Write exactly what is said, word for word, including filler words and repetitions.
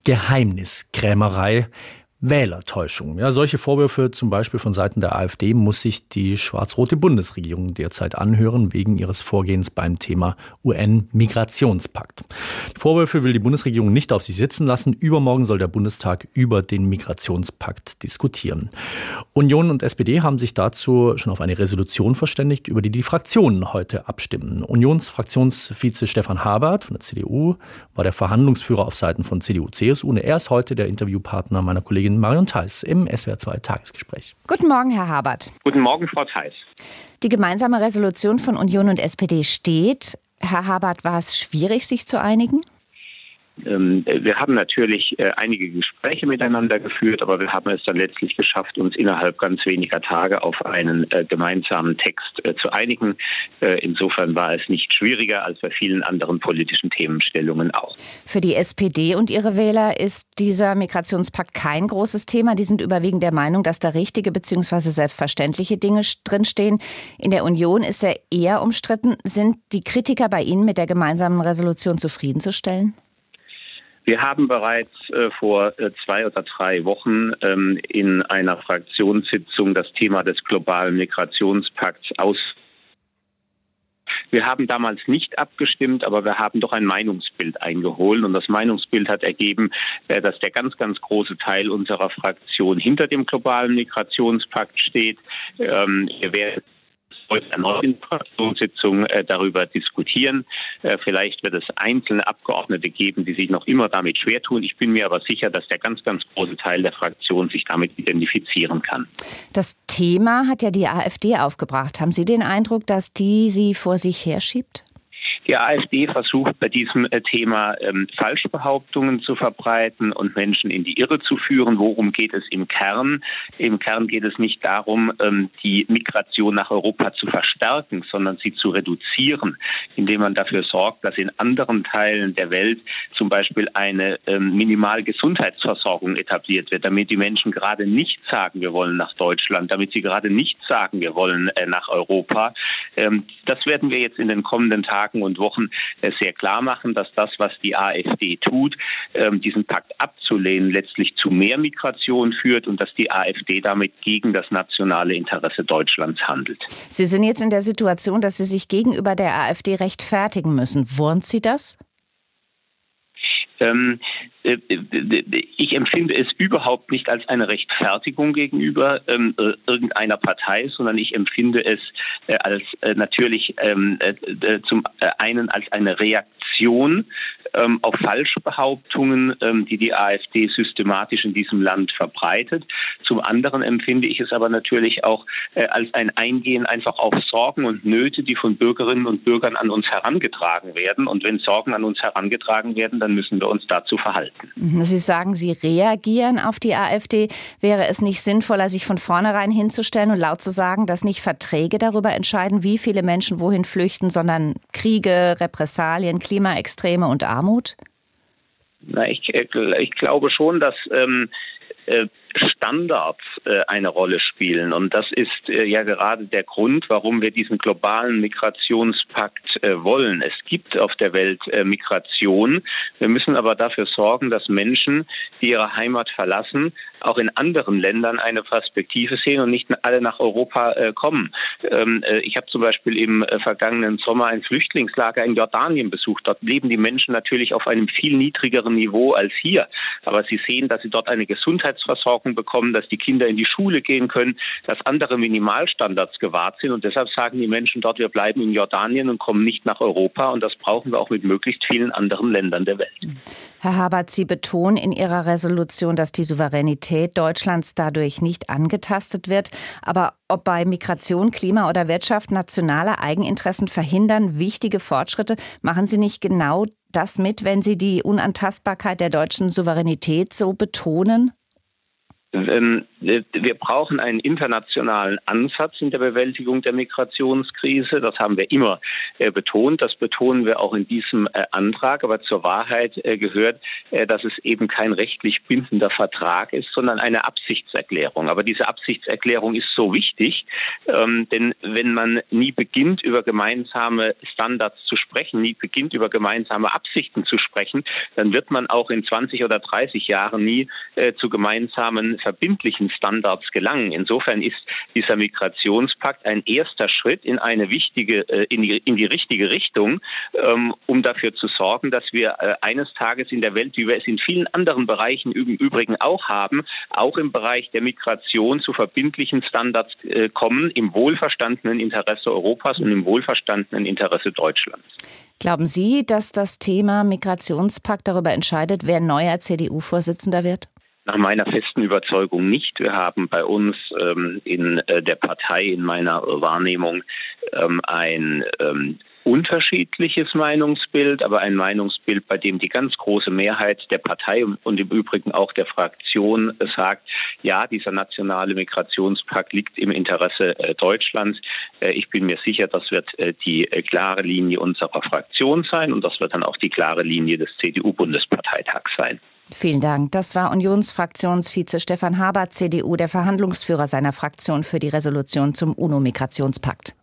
Geheimniskrämerei, Wählertäuschung. Ja, solche Vorwürfe zum Beispiel von Seiten der AfD muss sich die schwarz-rote Bundesregierung derzeit anhören, wegen ihres Vorgehens beim Thema U N-Migrationspakt. Die Vorwürfe will die Bundesregierung nicht auf sich sitzen lassen. Übermorgen soll der Bundestag über den Migrationspakt diskutieren. Union und S P D haben sich dazu schon auf eine Resolution verständigt, über die die Fraktionen heute abstimmen. Unionsfraktionsvize Stefan Habert von der C D U war der Verhandlungsführer auf Seiten von C D U, C S U und er ist heute der Interviewpartner meiner Kollegin Marion Theis im S W R zwei Tagesgespräch. Guten Morgen, Herr Habert. Guten Morgen, Frau Theis. Die gemeinsame Resolution von Union und S P D steht. Herr Habert, war es schwierig, sich zu einigen? Wir haben natürlich einige Gespräche miteinander geführt, aber wir haben es dann letztlich geschafft, uns innerhalb ganz weniger Tage auf einen gemeinsamen Text zu einigen. Insofern war es nicht schwieriger als bei vielen anderen politischen Themenstellungen auch. Für die S P D und ihre Wähler ist dieser Migrationspakt kein großes Thema. Die sind überwiegend der Meinung, dass da richtige bzw. selbstverständliche Dinge drinstehen. In der Union ist er eher umstritten. Sind die Kritiker bei Ihnen mit der gemeinsamen Resolution zufriedenzustellen? Wir haben bereits äh, vor äh, zwei oder drei Wochen ähm, in einer Fraktionssitzung das Thema des globalen Migrationspakts aus. Wir haben damals nicht abgestimmt, aber wir haben doch ein Meinungsbild eingeholt. Und das Meinungsbild hat ergeben, äh, dass der ganz, ganz große Teil unserer Fraktion hinter dem globalen Migrationspakt steht. Ähm, wir werden heute erneut in der Fraktionssitzung äh, darüber diskutieren. Äh, vielleicht wird es einzelne Abgeordnete geben, die sich noch immer damit schwer tun. Ich bin mir aber sicher, dass der ganz, ganz große Teil der Fraktion sich damit identifizieren kann. Das Thema hat ja die AfD aufgebracht. Haben Sie den Eindruck, dass die sie vor sich herschiebt? Die AfD versucht bei diesem Thema ähm, Falschbehauptungen zu verbreiten und Menschen in die Irre zu führen. Worum geht es im Kern? Im Kern geht es nicht darum, ähm, die Migration nach Europa zu verstärken, sondern sie zu reduzieren, indem man dafür sorgt, dass in anderen Teilen der Welt zum Beispiel eine ähm, Minimalgesundheitsversorgung etabliert wird, damit die Menschen gerade nicht sagen, wir wollen nach Deutschland, damit sie gerade nicht sagen, wir wollen äh, nach Europa. Ähm, das werden wir jetzt in den kommenden Tagen und Wochen sehr klar machen, dass das, was die AfD tut, diesen Pakt abzulehnen, letztlich zu mehr Migration führt und dass die AfD damit gegen das nationale Interesse Deutschlands handelt. Sie sind jetzt in der Situation, dass Sie sich gegenüber der AfD rechtfertigen müssen. Wurmt Sie das? Ähm, Ich empfinde es überhaupt nicht als eine Rechtfertigung gegenüber ähm, irgendeiner Partei, sondern ich empfinde es äh, als äh, natürlich ähm, äh, zum einen als eine Reaktion ähm, auf Falschbehauptungen, ähm, die die AfD systematisch in diesem Land verbreitet. Zum anderen empfinde ich es aber natürlich auch äh, als ein Eingehen einfach auf Sorgen und Nöte, die von Bürgerinnen und Bürgern an uns herangetragen werden. Und wenn Sorgen an uns herangetragen werden, dann müssen wir uns dazu verhalten. Sie sagen, Sie reagieren auf die AfD. Wäre es nicht sinnvoller, sich von vornherein hinzustellen und laut zu sagen, dass nicht Verträge darüber entscheiden, wie viele Menschen wohin flüchten, sondern Kriege, Repressalien, Klimaextreme und Armut? Na, ich, ich glaube schon, dass ähm, Standards äh, eine Rolle spielen. Und das ist äh, ja gerade der Grund, warum wir diesen globalen Migrationspakt äh, wollen. Es gibt auf der Welt äh, Migration. Wir müssen aber dafür sorgen, dass Menschen, die ihre Heimat verlassen, auch in anderen Ländern eine Perspektive sehen und nicht alle nach Europa äh, kommen. Ähm, äh, ich habe zum Beispiel im äh, vergangenen Sommer ein Flüchtlingslager in Jordanien besucht. Dort leben die Menschen natürlich auf einem viel niedrigeren Niveau als hier. Aber sie sehen, dass sie dort eine Gesundheitsversorgung bekommen, dass die Kinder in die Schule gehen können, dass andere Minimalstandards gewahrt sind. Und deshalb sagen die Menschen dort, wir bleiben in Jordanien und kommen nicht nach Europa. Und das brauchen wir auch mit möglichst vielen anderen Ländern der Welt. Herr Habert, Sie betonen in Ihrer Resolution, dass die Souveränität Deutschlands dadurch nicht angetastet wird. Aber ob bei Migration, Klima oder Wirtschaft nationale Eigeninteressen verhindern wichtige Fortschritte, machen Sie nicht genau das mit, wenn Sie die Unantastbarkeit der deutschen Souveränität so betonen? Ähm, Wir brauchen einen internationalen Ansatz in der Bewältigung der Migrationskrise. Das haben wir immer betont. Das betonen wir auch in diesem Antrag. Aber zur Wahrheit gehört, dass es eben kein rechtlich bindender Vertrag ist, sondern eine Absichtserklärung. Aber diese Absichtserklärung ist so wichtig, denn wenn man nie beginnt, über gemeinsame Standards zu sprechen, nie beginnt, über gemeinsame Absichten zu sprechen, dann wird man auch in zwanzig oder dreißig Jahren nie äh, zu gemeinsamen verbindlichen Standards gelangen. Insofern ist dieser Migrationspakt ein erster Schritt in eine wichtige, äh, in die, in die richtige Richtung, ähm, um dafür zu sorgen, dass wir äh, eines Tages in der Welt, wie wir es in vielen anderen Bereichen im Übrigen auch haben, auch im Bereich der Migration zu verbindlichen Standards äh, kommen, im wohlverstandenen Interesse Europas und im wohlverstandenen Interesse Deutschlands. Glauben Sie, dass das Thema Migrationspakt darüber entscheidet, wer neuer C D U-Vorsitzender wird? Nach meiner festen Überzeugung nicht. Wir haben bei uns ähm, in äh, der Partei, in meiner Wahrnehmung, ähm, ein ähm, unterschiedliches Meinungsbild, aber ein Meinungsbild, bei dem die ganz große Mehrheit der Partei und im Übrigen auch der Fraktion sagt, ja, dieser nationale Migrationspakt liegt im Interesse äh, Deutschlands. Äh, ich bin mir sicher, das wird äh, die äh, klare Linie unserer Fraktion sein und das wird dann auch die klare Linie des C D U-Bundesparteitags sein. Vielen Dank. Das war Unionsfraktionsvize Stefan Haber, C D U, der Verhandlungsführer seiner Fraktion für die Resolution zum UNO-Migrationspakt.